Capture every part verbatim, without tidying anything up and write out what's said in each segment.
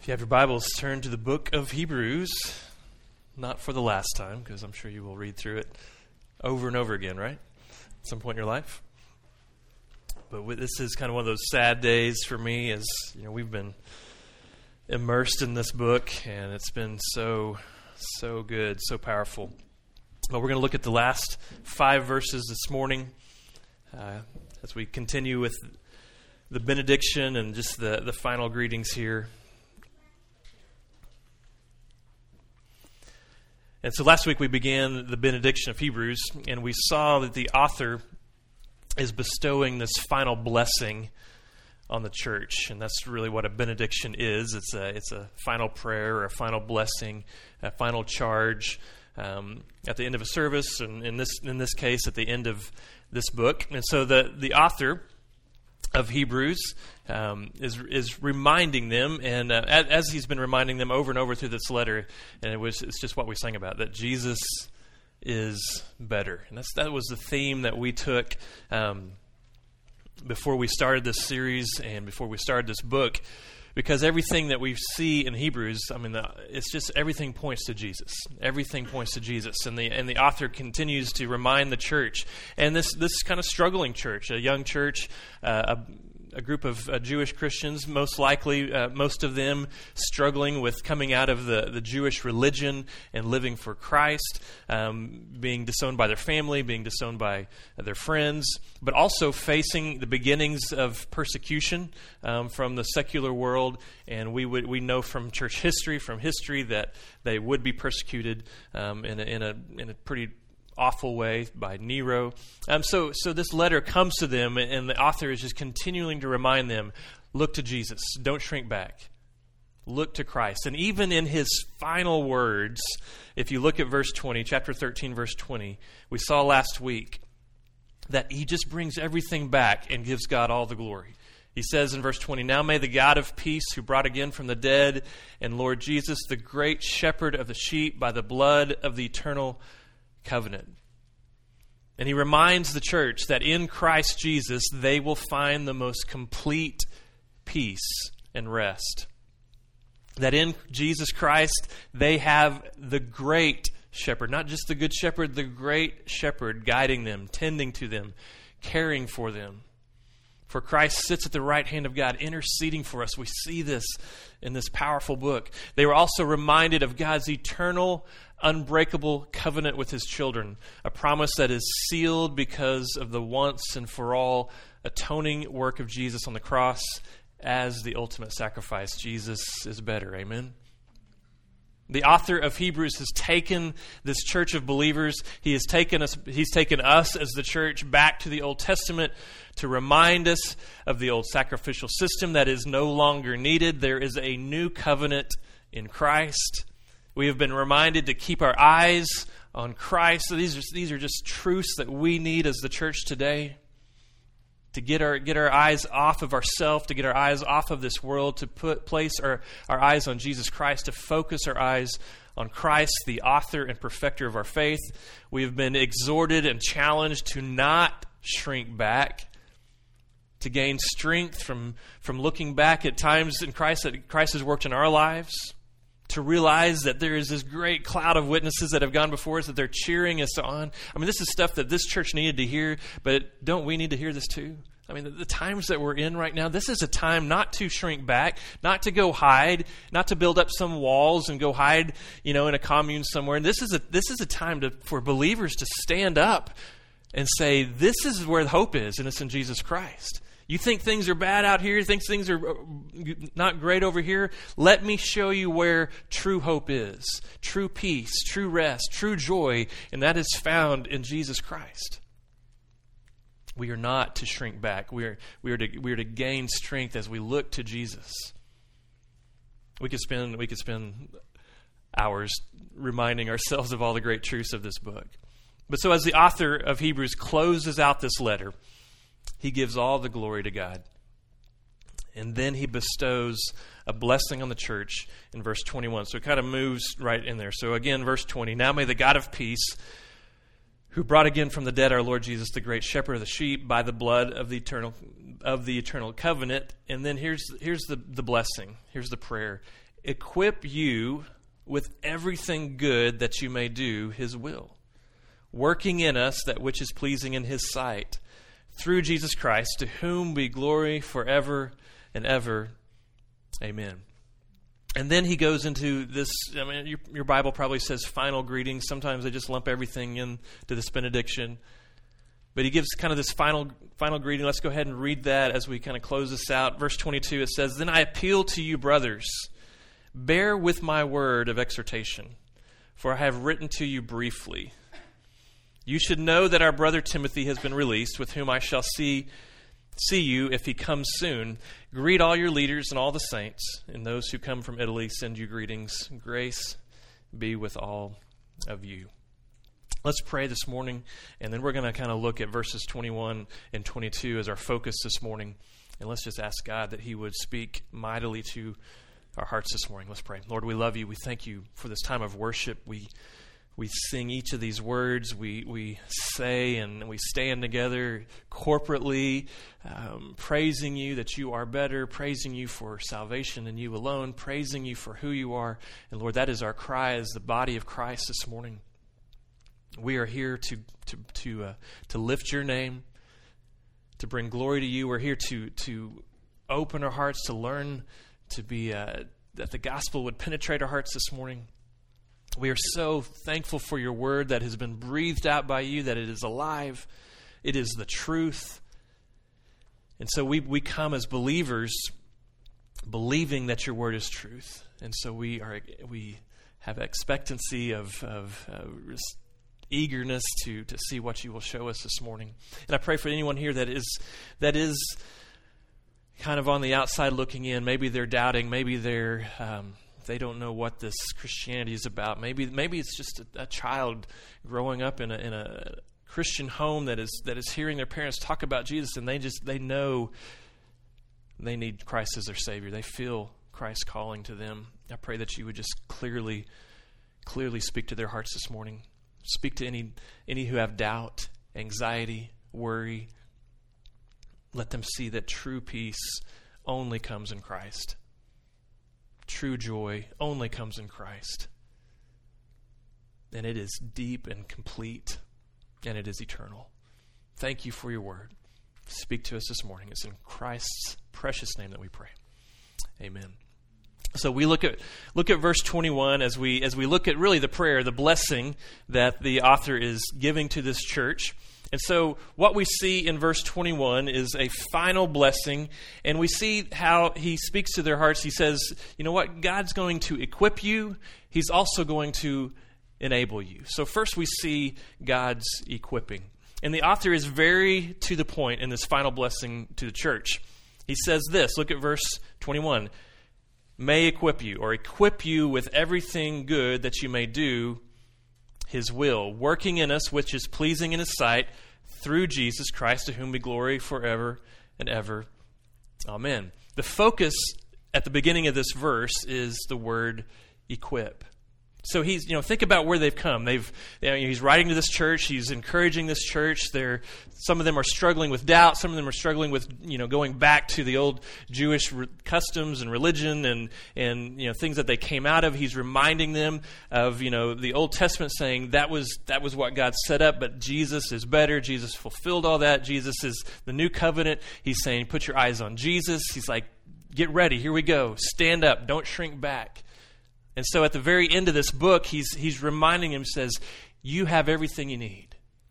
If you have your Bibles, turn to the book of Hebrews, not for the last time, because I'm sure you will read through it over and over again, right? At some point in your life. But with, this is kind of one of those sad days for me, as you know, we've been immersed in this book, and it's been so, so good, so powerful. But we're going to look at the last five verses this morning uh, as we continue with the benediction and just the, the final greetings here. And so last week we began the benediction of Hebrews, and we saw that the author is bestowing this final blessing on the church, and that's really what a benediction is. It's a it's a final prayer or a final blessing, a final charge um, at the end of a service, and in this in this case at the end of this book. And so the the author of Hebrews um, is is reminding them, and uh, as, as he's been reminding them over and over through this letter, and it was it's just what we sang about, that Jesus is better, and that's that was the theme that we took um, before we started this series and before we started this book, because everything that we see in Hebrews, I mean, the, it's just everything points to Jesus. Everything points to Jesus, and the and the author continues to remind the church, and this this kind of struggling church, a young church, uh, a, a group of uh, Jewish Christians, most likely, uh, most of them struggling with coming out of the, the Jewish religion and living for Christ, um, being disowned by their family, being disowned by their friends, but also facing the beginnings of persecution um, from the secular world. And we would we know from church history, from history, that they would be persecuted um, in a, in a in a pretty awful way by Nero. Um, so so this letter comes to them, and the author is just continuing to remind them, look to Jesus. Don't shrink back. Look to Christ. And even in his final words, if you look at verse twenty, chapter thirteen, verse twenty, we saw last week that he just brings everything back and gives God all the glory. He says in verse twenty, "Now may the God of peace, who brought again from the dead, and Lord Jesus, the great shepherd of the sheep, by the blood of the eternal covenant." And he reminds the church that in Christ Jesus they will find the most complete peace and rest. That in Jesus Christ they have the great shepherd, not just the good shepherd, the great shepherd guiding them, tending to them, caring for them. For Christ sits at the right hand of God, interceding for us. We see this in this powerful book. They were also reminded of God's eternal, unbreakable covenant with his children, a promise that is sealed because of the once and for all atoning work of Jesus on the cross as the ultimate sacrifice. Jesus is better. Amen. The author of Hebrews has taken this church of believers, he has taken us, he's taken us as the church back to the Old Testament to remind us of the old sacrificial system that is no longer needed. There is a new covenant in Christ. We have been reminded to keep our eyes on Christ. So these are, these are just truths that we need as the church today. To get our get our eyes off of ourselves, to get our eyes off of this world, to put place our, our eyes on Jesus Christ, to focus our eyes on Christ, the author and perfecter of our faith. We have been exhorted and challenged to not shrink back, to gain strength from, from looking back at times in Christ that Christ has worked in our lives, to realize that there is this great cloud of witnesses that have gone before us, that they're cheering us on. I mean, this is stuff that this church needed to hear, but don't we need to hear this too? I mean, the, the times that we're in right now, this is a time not to shrink back, not to go hide, not to build up some walls and go hide, you know, in a commune somewhere. And this is a this is a time to, for believers to stand up and say, this is where the hope is, and it's in Jesus Christ. You think things are bad out here? You think things are not great over here? Let me show you where true hope is, true peace, true rest, true joy, and that is found in Jesus Christ. We are not to shrink back. We are we are to we are to gain strength as we look to Jesus. We could spend we could spend hours reminding ourselves of all the great truths of this book. But so as the author of Hebrews closes out this letter, he gives all the glory to God. And then he bestows a blessing on the church in verse twenty-one. So it kind of moves right in there. So again, verse twenty, "Now may the God of peace, who brought again from the dead our Lord Jesus, the great shepherd of the sheep, by the blood of the eternal of the eternal covenant." And then here's here's the, the blessing. Here's the prayer. equip you with everything good that you may do his will, working in us that which is pleasing in his sight, through Jesus Christ, to whom be glory forever and ever. Amen. And then he goes into this, I mean, your, your Bible probably says final greetings. Sometimes they just lump everything into this benediction. But he gives kind of this final final greeting. Let's go ahead and read that as we kind of close this out. Verse twenty-two, it says, "Then I appeal to you, brothers, bear with my word of exhortation, for I have written to you briefly. You should know that our brother Timothy has been released, with whom I shall see see you if he comes soon. Greet all your leaders and all the saints, and those who come from Italy send you greetings. Grace be with all of you." Let's pray this morning, and then we're going to kind of look at verses twenty-one and twenty-two as our focus this morning. And let's just ask God that he would speak mightily to our hearts this morning. Let's pray. Lord, we love you. We thank you for this time of worship. We we sing each of these words. We we say and we stand together corporately, um, praising you that you are better, praising you for salvation and you alone, praising you for who you are. And Lord, that is our cry as the body of Christ this morning. We are here to to to uh, to lift your name, to bring glory to you. We're here to to open our hearts, to learn, to be uh, that the gospel would penetrate our hearts this morning. We are so thankful for your word that has been breathed out by you, that it is alive, it is the truth. And so we we come as believers, believing that your word is truth. And so we are we have expectancy of of uh, eagerness to to see what you will show us this morning. And I pray for anyone here that is that is kind of on the outside looking in. Maybe they're doubting. Maybe they're um, they don't know what this Christianity is about. Maybe maybe it's just a, a child growing up in a in a Christian home that is that is hearing their parents talk about Jesus, and they just they know they need Christ as their Savior. They feel Christ calling to them. I pray that you would just clearly clearly speak to their hearts this morning. Speak to any any who have doubt, anxiety, worry. Let them see that true peace only comes in Christ. True joy only comes in Christ. And it is deep and complete, and it is eternal. Thank you for your word. Speak to us this morning. It's in Christ's precious name that we pray. Amen. So we look at look at verse twenty-one as we as we look at really the prayer, the blessing that the author is giving to this church. And so what we see in verse twenty-one is a final blessing, and we see how he speaks to their hearts. He says, you know what? God's going to equip you. He's also going to enable you. So first we see God's equipping. And the author is very to the point in this final blessing to the church. He says this, look at verse twenty-one. May equip you, or equip you with everything good that you may do his will, working in us which is pleasing in his sight, through Jesus Christ, to whom be glory forever and ever. Amen. The focus at the beginning of this verse is the word equip. So he's, you know, think about where they've come. They've, you know, he's writing to this church. He's encouraging this church. They're, some of them are struggling with doubt. Some of them are struggling with, you know, going back to the old Jewish re- customs and religion and, and, you know, things that they came out of. He's reminding them of, you know, the Old Testament, saying that was, that was what God set up, but Jesus is better. Jesus fulfilled all that. Jesus is the new covenant. He's saying, put your eyes on Jesus. He's like, get ready. Here we go. Stand up. Don't shrink back. And so at the very end of this book, he's he's reminding him, says, you have everything you need.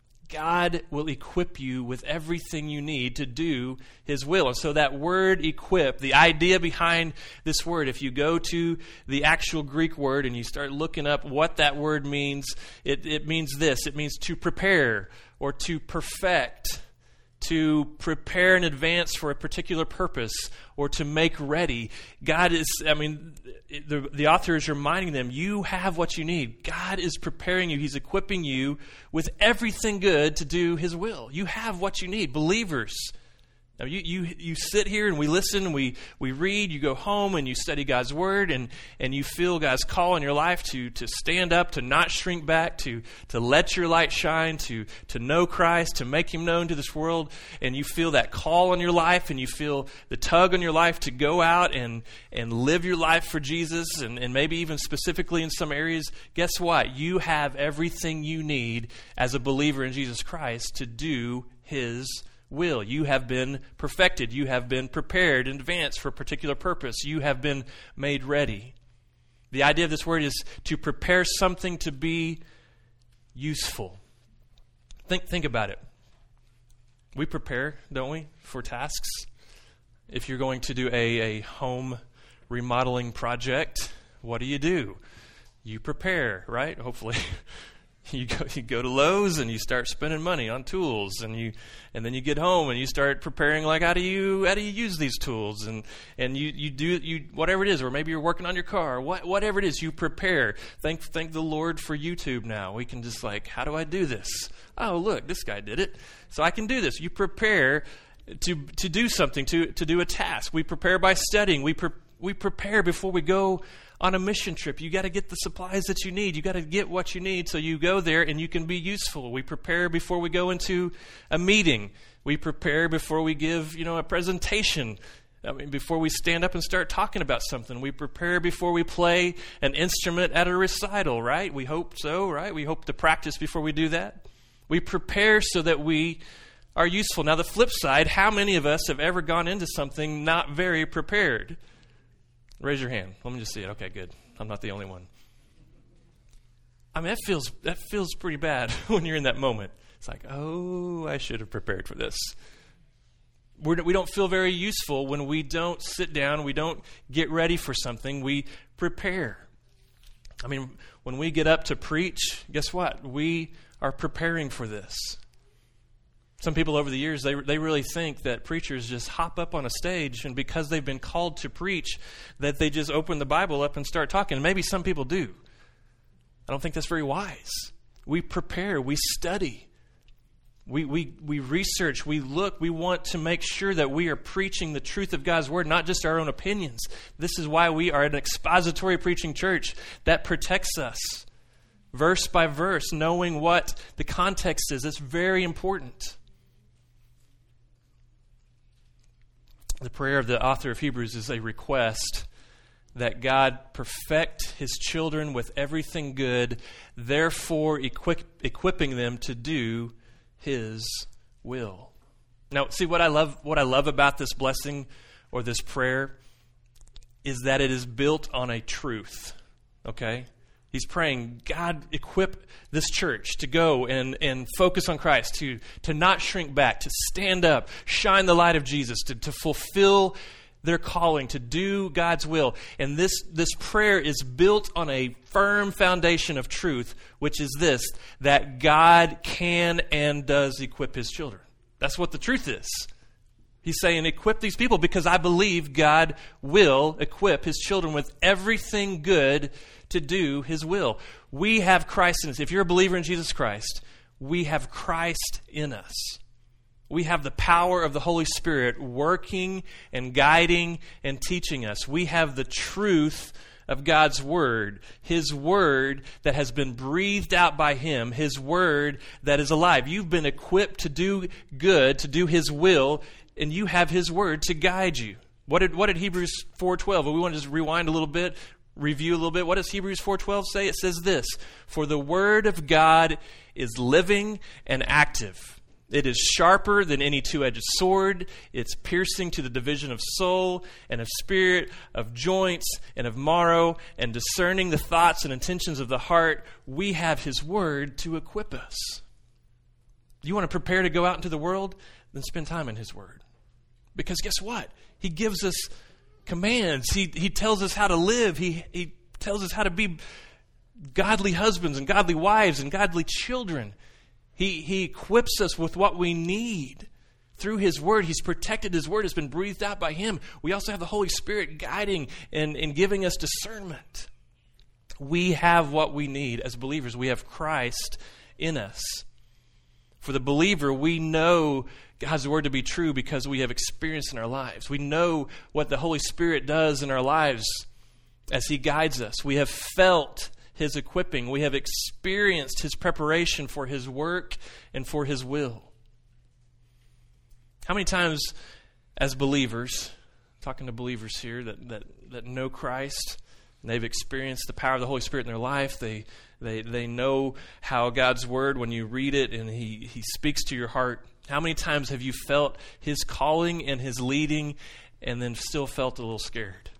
God will equip you with everything you need to do his will. And so that word equip, the idea behind this word, if you go to the actual Greek word and you start looking up what that word means, it, it means this. It means to prepare or to perfect, to prepare in advance for a particular purpose, or to make ready. God is, I mean, the, the author is reminding them, you have what you need. God is preparing you. He's equipping you with everything good to do his will. You have what you need. Believers, Now, you, you you sit here and we listen, we we read, you go home and you study God's Word, and, and you feel God's call in your life to to stand up, to not shrink back, to to let your light shine, to to know Christ, to make Him known to this world, and you feel that call on your life, and you feel the tug on your life to go out and, and live your life for Jesus, and, and maybe even specifically in some areas. Guess what? You have everything you need as a believer in Jesus Christ to do His will. You have been perfected. You have been prepared in advance for a particular purpose. You have been made ready. The idea of this word is to prepare something to be useful. Think think about it. We prepare, don't we, for tasks? If you're going to do a, a home remodeling project, what do you do? You prepare, right? Hopefully. You go, you go to Lowe's and you start spending money on tools, and you, and then you get home and you start preparing, like, how do you how do you use these tools, and and you, you do you whatever it is, or maybe you're working on your car, what, whatever it is, you prepare. Thank thank the Lord for YouTube. Now we can just like, how do I do this? Oh, look, this guy did it, so I can do this. You prepare to to do something, to to do a task. We prepare by studying. We pre- we prepare before we go on a mission trip. You got to get the supplies that you need. You got to get what you need so you go there and you can be useful. We prepare before we go into a meeting. We prepare before we give, you know, a presentation. I mean, before we stand up and start talking about something. We prepare before we play an instrument at a recital, right? We hope so, right? We hope to practice before we do that. We prepare so that we are useful. Now, the flip side, how many of us have ever gone into something not very prepared? Raise your hand. Let me just see it. Okay, good. I'm not the only one. I mean, that feels that feels pretty bad when you're in that moment. It's like, oh, I should have prepared for this. We're, we don't feel very useful when we don't sit down, we don't get ready for something, we prepare. I mean, when we get up to preach, guess what? We are preparing for this. Some people over the years, they they really think that preachers just hop up on a stage, and because they've been called to preach, that they just open the Bible up and start talking. And maybe some people do. I don't think that's very wise. We prepare, we study, we we we research, we look, we want to make sure that we are preaching the truth of God's Word, not just our own opinions. This is why we are an expository preaching church that protects us, verse by verse, knowing what the context is. It's very important. The prayer of the author of Hebrews is a request that God perfect His children with everything good, therefore equip, equipping them to do His will. Now, see, what I love what I love about this blessing or this prayer is that it is built on a truth, okay? He's praying, God, equip this church to go and, and focus on Christ, to, to not shrink back, to stand up, shine the light of Jesus, to, to fulfill their calling, to do God's will. And this, this prayer is built on a firm foundation of truth, which is this, that God can and does equip His children. That's what the truth is. He's saying, equip these people because I believe God will equip His children with everything good to do His will. We have Christ in us. If you're a believer in Jesus Christ, we have Christ in us. We have the power of the Holy Spirit working and guiding and teaching us. We have the truth of God's Word, His Word that has been breathed out by Him, His Word that is alive. You've been equipped to do good, to do His will, and you have His Word to guide you. What did what did Hebrews four twelve? We want to just rewind a little bit, review a little bit. What does Hebrews four twelve say? It says this, for the Word of God is living and active. It is sharper than any two-edged sword. It's piercing to the division of soul and of spirit, of joints and of marrow, and discerning the thoughts and intentions of the heart. We have His Word to equip us. You want to prepare to go out into the world? Then spend time in His Word. Because guess what? He gives us commands. He he tells us how to live. He he tells us how to be godly husbands and godly wives and godly children. He he equips us with what we need through His Word. He's protected His Word. It's been breathed out by Him. We also have the Holy Spirit guiding and, and giving us discernment. We have what we need as believers. We have Christ in us. For the believer, we know God's word to be true because we have experienced in our lives. We know what the Holy Spirit does in our lives as he guides us. We have felt his equipping. We have experienced his preparation for his work and for his will. How many times as believers, talking to believers here that, that, that know Christ, and they've experienced the power of the Holy Spirit in their life, they they they know how God's word, when you read it and he, he speaks to your heart, how many times have you felt his calling and his leading and then still felt a little scared?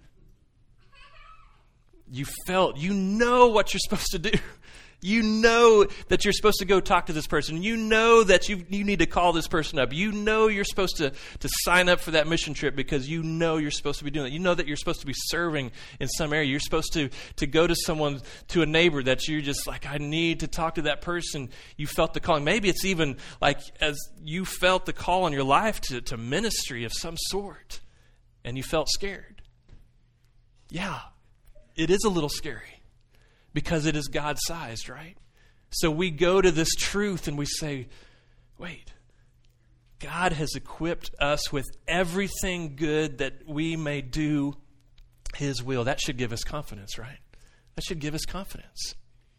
You felt, you know what you're supposed to do. You know that you're supposed to go talk to this person. You know that you you need to call this person up. You know you're supposed to, to sign up for that mission trip because you know you're supposed to be doing that. You know that you're supposed to be serving in some area. You're supposed to, to go to someone, to a neighbor that you're just like, I need to talk to that person. You felt the calling. Maybe it's even like as you felt the call on your life to, to ministry of some sort and you felt scared. Yeah, it is a little scary. Because it is God-sized, right? So we go to this truth and we say, wait, God has equipped us with everything good that we may do his will. That should give us confidence, right? That should give us confidence.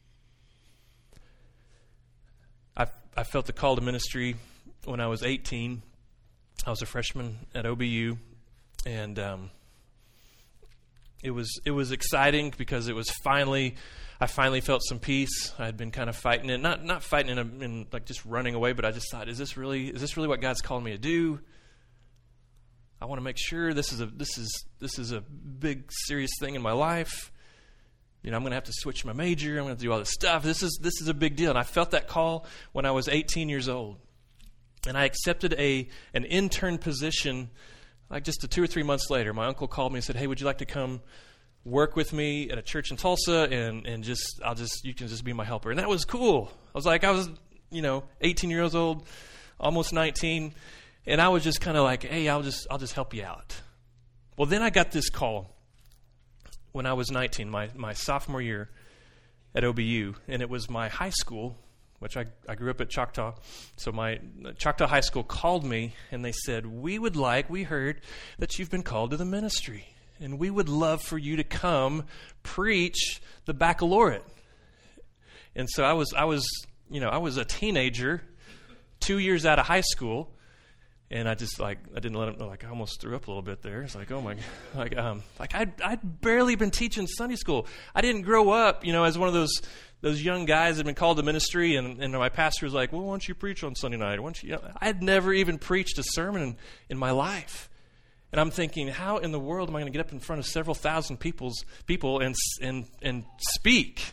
I I felt the call to ministry when I was eighteen. I was a freshman at O B U, and um, it was it was exciting because it was finally... I finally felt some peace. I had been kind of fighting it, not not fighting in, a, in like just running away, but I just thought, is this really is this really what God's calling me to do? I want to make sure this is a this is this is a big serious thing in my life. You know, I'm going to have to switch my major. I'm going to do all this stuff. This is this is a big deal, and I felt that call when I was eighteen years old, and I accepted a an intern position. Like just a two or three months later, my uncle called me and said, "Hey, would you like to come work with me at a church in Tulsa, and, and just, I'll just, you can just be my helper." And that was cool. I was like, I was, you know, eighteen years old, almost nineteen. And I was just kind of like, hey, I'll just, I'll just help you out. Well, then I got this call when I was nineteen, my, my sophomore year at O B U. And it was my high school, which I, I grew up at Choctaw. So my Choctaw High School called me and they said, we would like, we heard that you've been called to the ministry. And we would love for you to come preach the baccalaureate. And so I was, I was, you know, I was a teenager, two years out of high school, and I just like, I didn't let him know. Like I almost threw up a little bit there. It's like, oh my, like, um, like I'd, I'd barely been teaching Sunday school. I didn't grow up, you know, as one of those those young guys that had been called to ministry, and, and my pastor was like, well, why don't you preach on Sunday night? Why don't you? You know, I had never even preached a sermon in, in my life. And I'm thinking, how in the world am I going to get up in front of several thousand people's people and and and speak?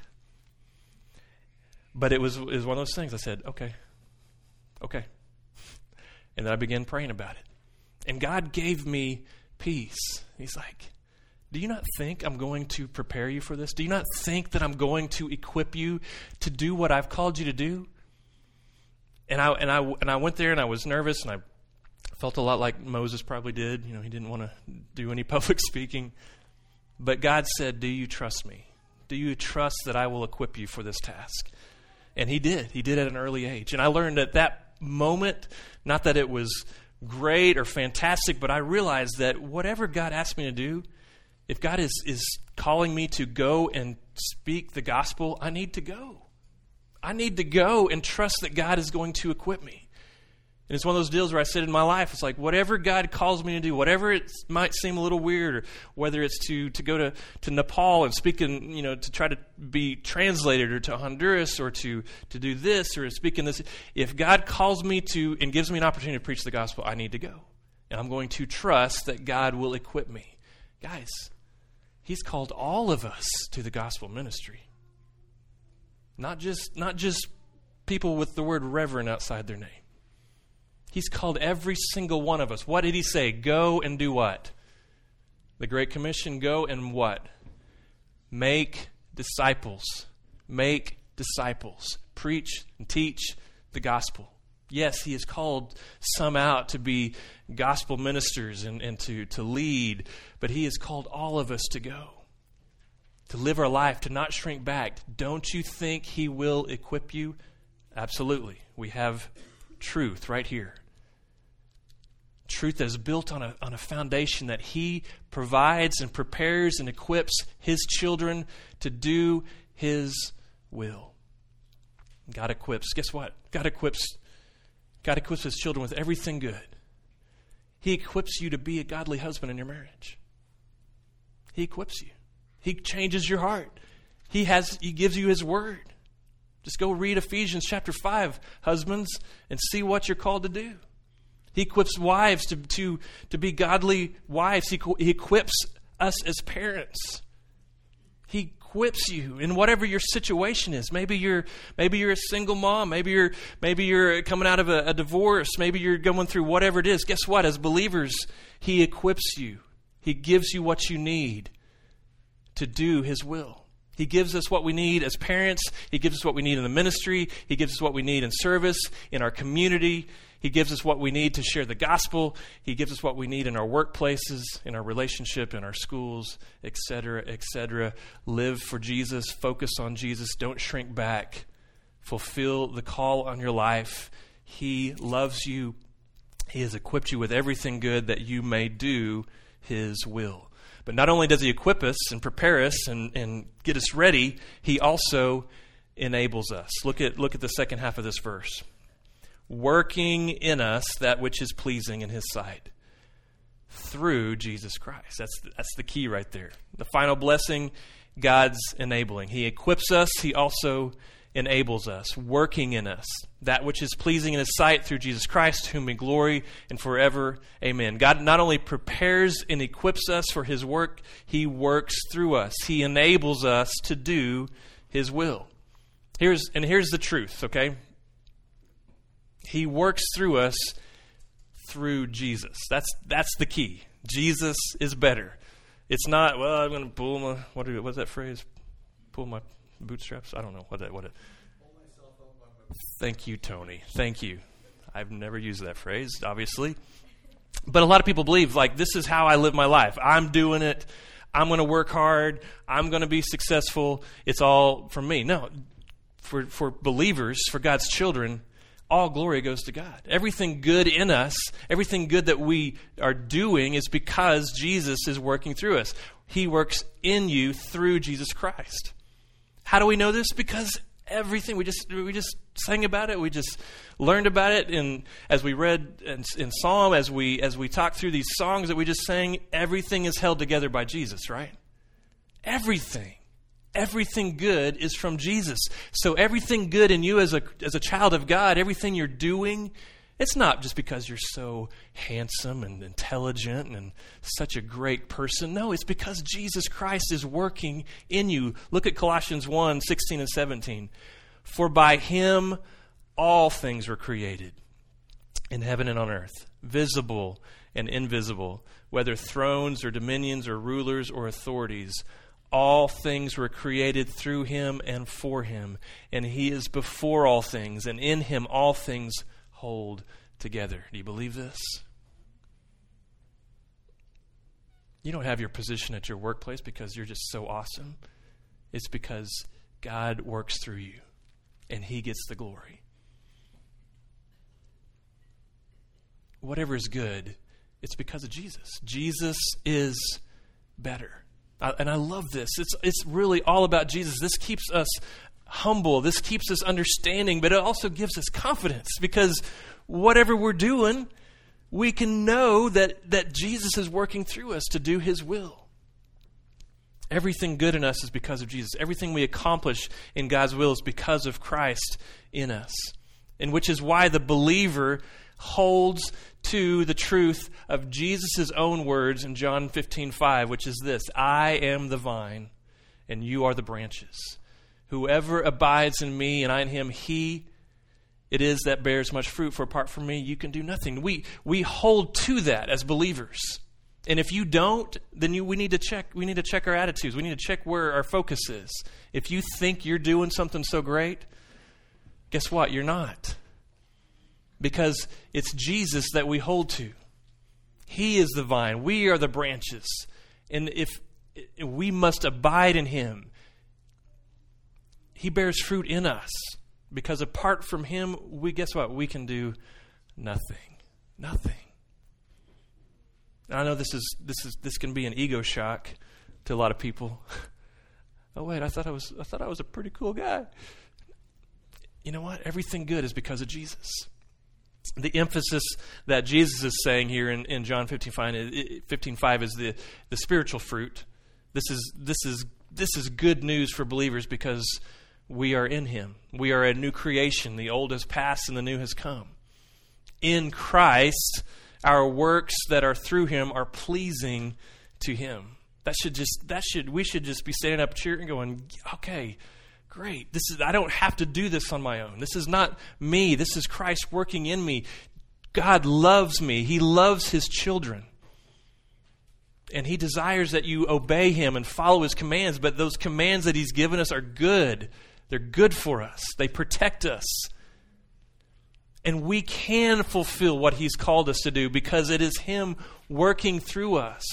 But it was it was one of those things. I said, okay, okay. And then I began praying about it. And God gave me peace. He's like, do you not think I'm going to prepare you for this? Do you not think that I'm going to equip you to do what I've called you to do? And I and I and I went there and I was nervous and I felt a lot like Moses probably did. You know, he didn't want to do any public speaking. But God said, do you trust me? Do you trust that I will equip you for this task? And he did. He did at an early age. And I learned at that moment, not that it was great or fantastic, but I realized that whatever God asked me to do, if God is, is calling me to go and speak the gospel, I need to go. I need to go and trust that God is going to equip me. And it's one of those deals where I said in my life, it's like whatever God calls me to do, whatever it might seem a little weird, or whether it's to, to go to, to Nepal and speak in, you know, to try to be translated, or to Honduras, or to, to do this, or speak in this. If God calls me to and gives me an opportunity to preach the gospel, I need to go. And I'm going to trust that God will equip me. Guys, he's called all of us to the gospel ministry. Not just, not just people with the word reverend outside their name. He's called every single one of us. What did he say? Go and do what? The Great Commission, go and what? Make disciples. Make disciples. Preach and teach the gospel. Yes, he has called some out to be gospel ministers and, and to, to lead, but he has called all of us to go. To live our life, to not shrink back. Don't you think he will equip you? Absolutely. We have truth right here. truth that is built on a, on a foundation that he provides and prepares and equips his children to do his will. God equips, guess what? God equips, God equips his children with everything good. He equips you to be a godly husband in your marriage. He equips you. He changes your heart. He has, he gives you his word. Just go read Ephesians chapter five, husbands, and see what you're called to do. He equips wives to, to, to be godly wives. He, he equips us as parents. He equips you in whatever your situation is. Maybe you're maybe you're a single mom. Maybe you're maybe you're coming out of a, a divorce. Maybe you're going through whatever it is. Guess what? As believers, he equips you. He gives you what you need to do his will. He gives us what we need as parents. He gives us what we need in the ministry. He gives us what we need in service, in our community. He gives us what we need to share the gospel. He gives us what we need in our workplaces, in our relationship, in our schools, et cetera, et cetera. Live for Jesus. Focus on Jesus. Don't shrink back. Fulfill the call on your life. He loves you. He has equipped you with everything good that you may do his will. But not only does he equip us and prepare us and, and get us ready, he also enables us. Look at, look at the second half of this verse. Working in us that which is pleasing in his sight through Jesus Christ. That's, that's the key right there. The final blessing, God's enabling. He equips us. He also enables us, working in us that which is pleasing in his sight through Jesus Christ, to whom be glory and forever. Amen. God not only prepares and equips us for his work, he works through us. He enables us to do his will. Here's and here's the truth, okay? He works through us through Jesus. That's that's the key. Jesus is better. It's not, well, I'm going to pull my, what are, what's that phrase? Pull my bootstraps? I don't know what that, what it. Thank you, Tony. Thank you. I've never used that phrase, obviously. But a lot of people believe, like, this is how I live my life. I'm doing it. I'm going to work hard. I'm going to be successful. It's all from me. No. For, for believers, for God's children, all glory goes to God. Everything good in us, everything good that we are doing is because Jesus is working through us. He works in you through Jesus Christ. How do we know this? Because everything, we just we just sang about it. We just learned about it. And as we read in, in Psalm, as we as we talked through these songs that we just sang, everything is held together by Jesus, right? Everything. Everything good is from Jesus. So everything good in you as a as a child of God, everything you're doing, it's not just because you're so handsome and intelligent and such a great person. No, it's because Jesus Christ is working in you. Look at Colossians one, sixteen and seventeen. For by him all things were created in heaven and on earth, visible and invisible, whether thrones or dominions or rulers or authorities. All things were created through him and for him, and he is before all things, and in him all things hold together. Do you believe this? You don't have your position at your workplace because you're just so awesome. It's because God works through you, and he gets the glory. Whatever is good, it's because of Jesus. Jesus is better. I, and I love this. It's it's really all about Jesus. This keeps us humble. This keeps us understanding, but it also gives us confidence because whatever we're doing, we can know that, that Jesus is working through us to do his will. Everything good in us is because of Jesus. Everything we accomplish in God's will is because of Christ in us. And which is why the believer holds to the truth of Jesus' own words in John fifteen five, which is this: I am the vine, and you are the branches. Whoever abides in me and I in him, he it is that bears much fruit, for apart from me you can do nothing. We we hold to that as believers. And if you don't, then you, we need to check we need to check our attitudes. We need to check where our focus is. If you think you're doing something so great, guess what? You're not. Because it's Jesus that we hold to. He is the vine. We are the branches. And if we must abide in him, he bears fruit in us. Because apart from him, we guess what? We can do nothing. Nothing. And I know this is this is this can be an ego shock to a lot of people. Oh wait, I thought I was I thought I was a pretty cool guy. You know what? Everything good is because of Jesus. The emphasis that Jesus is saying here in, in John fifteen five is the, the spiritual fruit. This is this is this is good news for believers because we are in him. We are a new creation. The old has passed and the new has come. In Christ, our works that are through him are pleasing to him. That should just that should we should just be standing up cheering and going, okay, great. This is I don't have to do this on my own. This is not me. This is Christ working in me. God loves me. He loves his children. And he desires that you obey him and follow his commands, but those commands that he's given us are good. They're good for us. They protect us. And we can fulfill what he's called us to do because it is him working through us.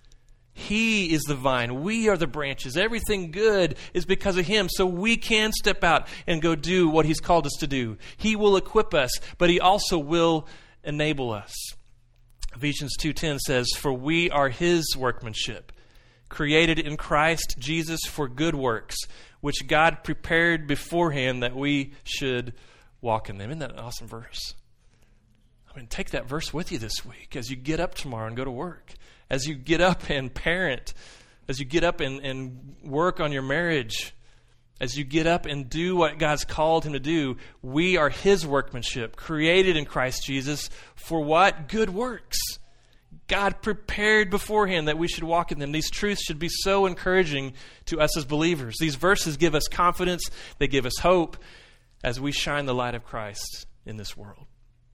He is the vine. We are the branches. Everything good is because of him. So we can step out and go do what he's called us to do. He will equip us, but he also will enable us. Ephesians two ten says, "For we are his workmanship, created in Christ Jesus for good works, which God prepared beforehand that we should walk in them." Isn't that an awesome verse? I mean, take that verse with you this week as you get up tomorrow and go to work. As you get up and parent, as you get up and, and work on your marriage, as you get up and do what God's called him to do, we are his workmanship, created in Christ Jesus for what? Good works. God prepared beforehand that we should walk in them. These truths should be so encouraging to us as believers. These verses give us confidence. They give us hope as we shine the light of Christ in this world.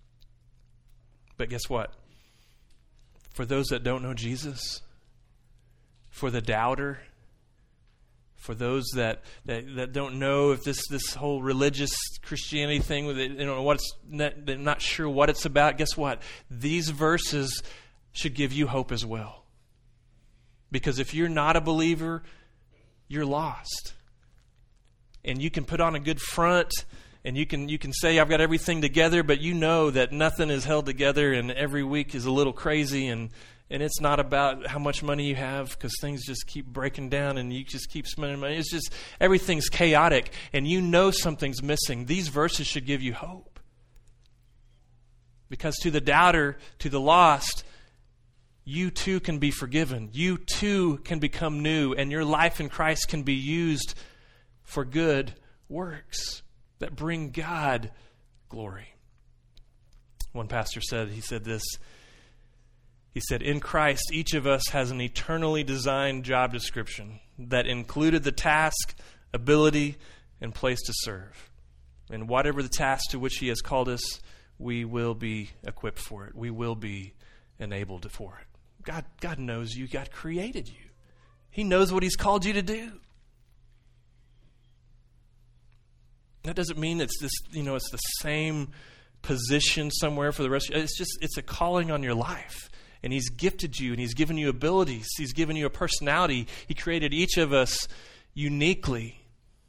But guess what? For those that don't know Jesus, for the doubter, for those that, that, that don't know if this, this whole religious Christianity thing, they don't know what's, they're not sure what it's about, guess what? These verses should give you hope as well. Because if you're not a believer, you're lost. And you can put on a good front, and you can you can say, I've got everything together, but you know that nothing is held together, and every week is a little crazy, and, and it's not about how much money you have, because things just keep breaking down, and you just keep spending money. It's just, everything's chaotic, and you know something's missing. These verses should give you hope. Because to the doubter, to the lost, you too can be forgiven. You too can become new, and your life in Christ can be used for good works that bring God glory. One pastor said, he said this, he said, in Christ, each of us has an eternally designed job description that included the task, ability, and place to serve. And whatever the task to which he has called us, we will be equipped for it. We will be enabled for it. God, God knows you. God created you. He knows what he's called you to do. That doesn't mean it's this, you know, it's the same position somewhere for the rest of you. It's just, it's a calling on your life. And he's gifted you, and he's given you abilities. He's given you a personality. He created each of us uniquely.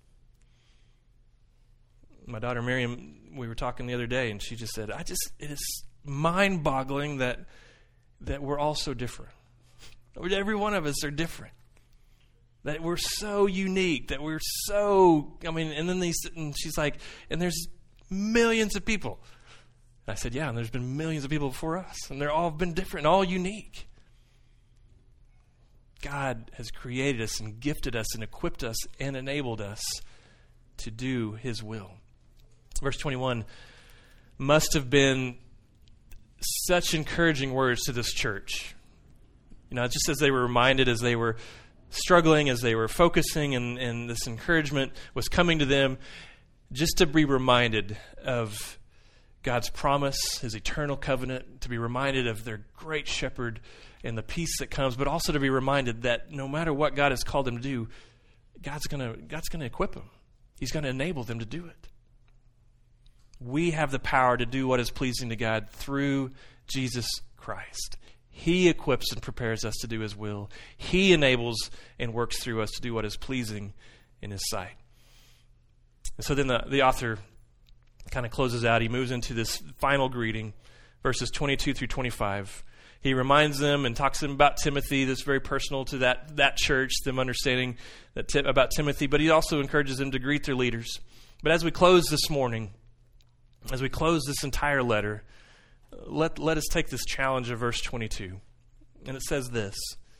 My daughter Miriam, we were talking the other day, and she just said, I just, it is mind-boggling that that we're all so different. Every one of us are different. That we're so unique, that we're so, I mean, and then these, and she's like, and there's millions of people. And I said, yeah, and there's been millions of people before us, and they're all been different, all unique. God has created us and gifted us and equipped us and enabled us to do his will. Verse twenty-one must have been such encouraging words to this church. You know, just as they were reminded, as they were struggling, as they were focusing, and, and this encouragement was coming to them, just to be reminded of God's promise, his eternal covenant, to be reminded of their great shepherd and the peace that comes, but also to be reminded that no matter what God has called them to do, God's gonna God's gonna equip them. He's going to enable them to do it. We have the power to do what is pleasing to God through Jesus Christ. He equips and prepares us to do his will. He enables and works through us to do what is pleasing in his sight. And so then the, the author kind of closes out. He moves into this final greeting, verses twenty-two through twenty-five. he reminds them and talks to them about Timothy. That's very personal to that, that church, them understanding that t- about Timothy. But he also encourages them to greet their leaders. But as we close this morning, as we close this entire letter, let, let us take this challenge of verse twenty-two. And it says this: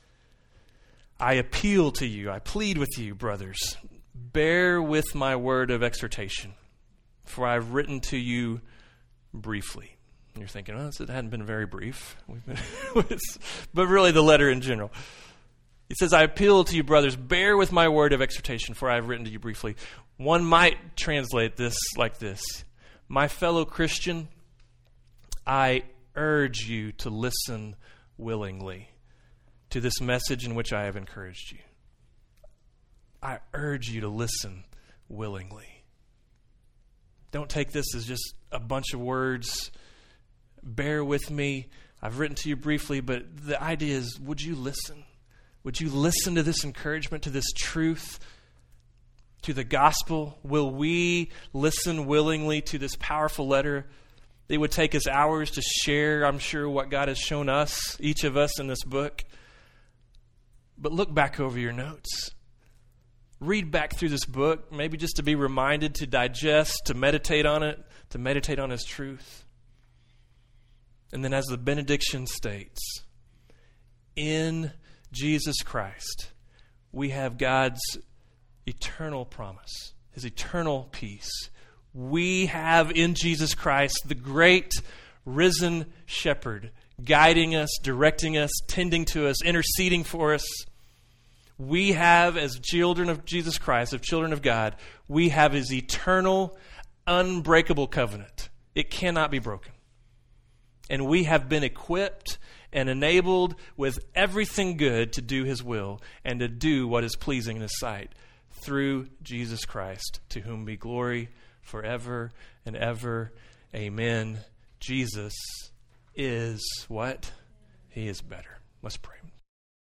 I appeal to you, I plead with you, brothers, bear with my word of exhortation, for I have written to you briefly. And you're thinking, oh, it hadn't been very brief. We've been but really the letter in general. He says, I appeal to you, brothers, bear with my word of exhortation, for I have written to you briefly. One might translate this like this: my fellow Christian, I urge you to listen willingly to this message in which I have encouraged you. I urge you to listen willingly. Don't take this as just a bunch of words. Bear with me. I've written to you briefly, but the idea is, would you listen? Would you listen to this encouragement, to this truth, to the gospel? Will we listen willingly to this powerful letter? It would take us hours to share, I'm sure, what God has shown us, each of us in this book. But look back over your notes. Read back through this book, maybe just to be reminded, to digest, to meditate on it, to meditate on His truth. And then as the benediction states, in Jesus Christ, we have God's eternal promise, His eternal peace. We have in Jesus Christ the great risen shepherd, guiding us, directing us, tending to us, interceding for us. We have, as children of Jesus Christ, as children of God, we have His eternal, unbreakable covenant. It cannot be broken. And we have been equipped and enabled with everything good to do His will and to do what is pleasing in His sight through Jesus Christ, to whom be glory forever and ever. Amen. Jesus is what? He is better. Let's pray.